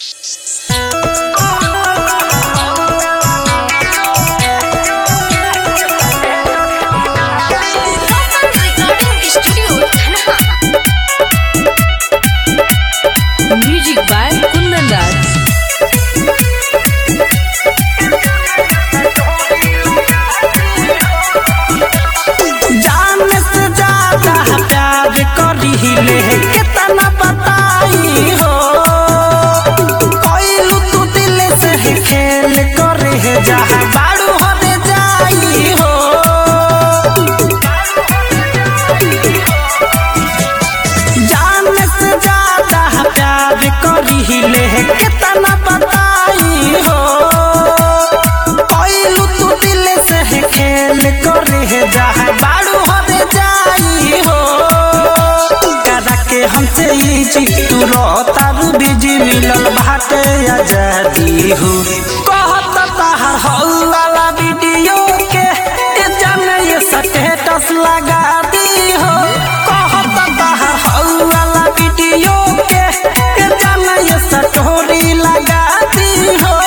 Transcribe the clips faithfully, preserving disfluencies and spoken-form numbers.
Music by Kundan राज। जान से ज्यादा प्यार करीले कितना बताई हो, कोइलू तू दिल से खेल करे जहाँ बाड़ू होने जाई हो। जान से ज्यादा प्यार करीले कितना बताई हो, कोइलू तू दिल से खेल करे जहाँ बाड़ू होने जाई हो। करा के हमसे ई चीज तू रोतारू बिजी मिलल बाटे आजादी हो। कहत ताहर हौला वीडियो के ए जाने ये स्टेटस लगा दी हो। कहत ताहर हौला वीडियो के ए जाने ये स्टोरी लगा दी हो।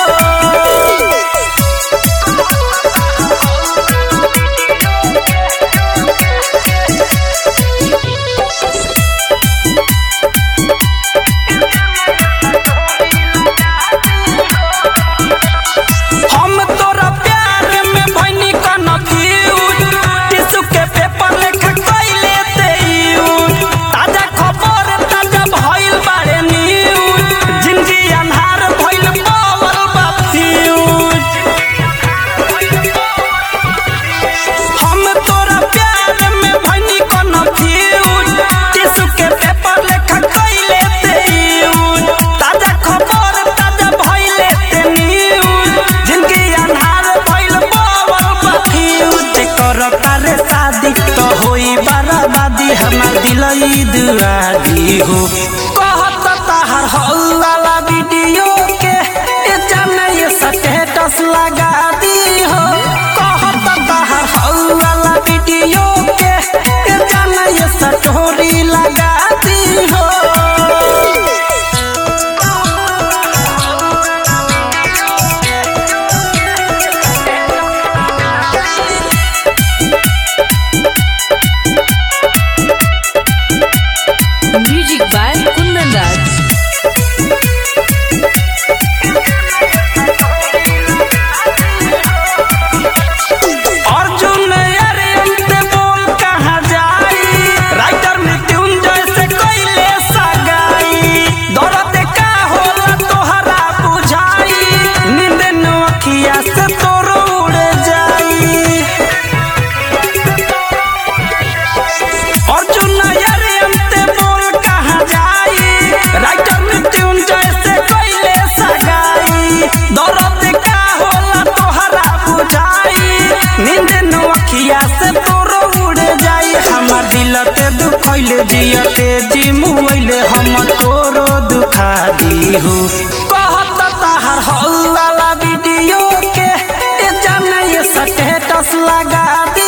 हम तोरा प्यार में भइनी कन्फ्यूज, टिश्यू के पेपर लेखा कइले ते यूज। ताजा खबर ताजा भइल बारे न्यूज, जिंदगी अन्हार भइल पावल बा फ्यूज। हम तोरा प्यार में भइनी कन्फ्यूज, टिश्यू के पेपर लेखा कइले ते यूज। ताजा खबर ताजा भइले ते न्यूज, जिंदगी अन्हार भइल पावल बा फ्यूज। ते कर तारे शादी तो होई बर्बादी, हमार दिल ई दुआदी हो। कहत ताहर हौला वीडियो के ए जाने ये स्टेटस लगा दी हो। कहत ताहर हौला वीडियो के ए जाने ये स्टोरी लगा दी हो। Music by Kundan Raj. अर्जुन अरे अंते बोल कहाँ जाई, राइटर मृत्युंजय से कइले सगाई। दर्द का होला तोहरा बुझाई, नींद न अखिया से तोर उड़ जाई। अर्जुन अरे अंते बोल कहाँ जाई, राइटर मृत्युंजय से कइले सगाई। दर्द का होला तोहरा बुझाई, नींद न अखिया से तोर उड़ जाई। हमार दिल ते दुखैले जियते जी मुइले, हम तोरो दुखा दी हो। कहत ताहर हौला वीडियो के ए जाने ये स्टेटस लगा दी